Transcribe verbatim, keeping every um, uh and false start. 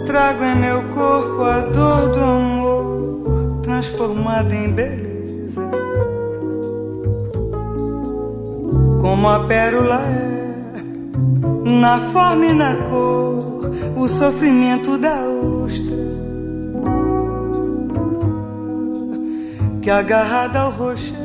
Trago em meu corpo a dor do amor transformada em beleza. Como a pérola é, na forma e na cor, o sofrimento da ostra que agarrada ao rochedo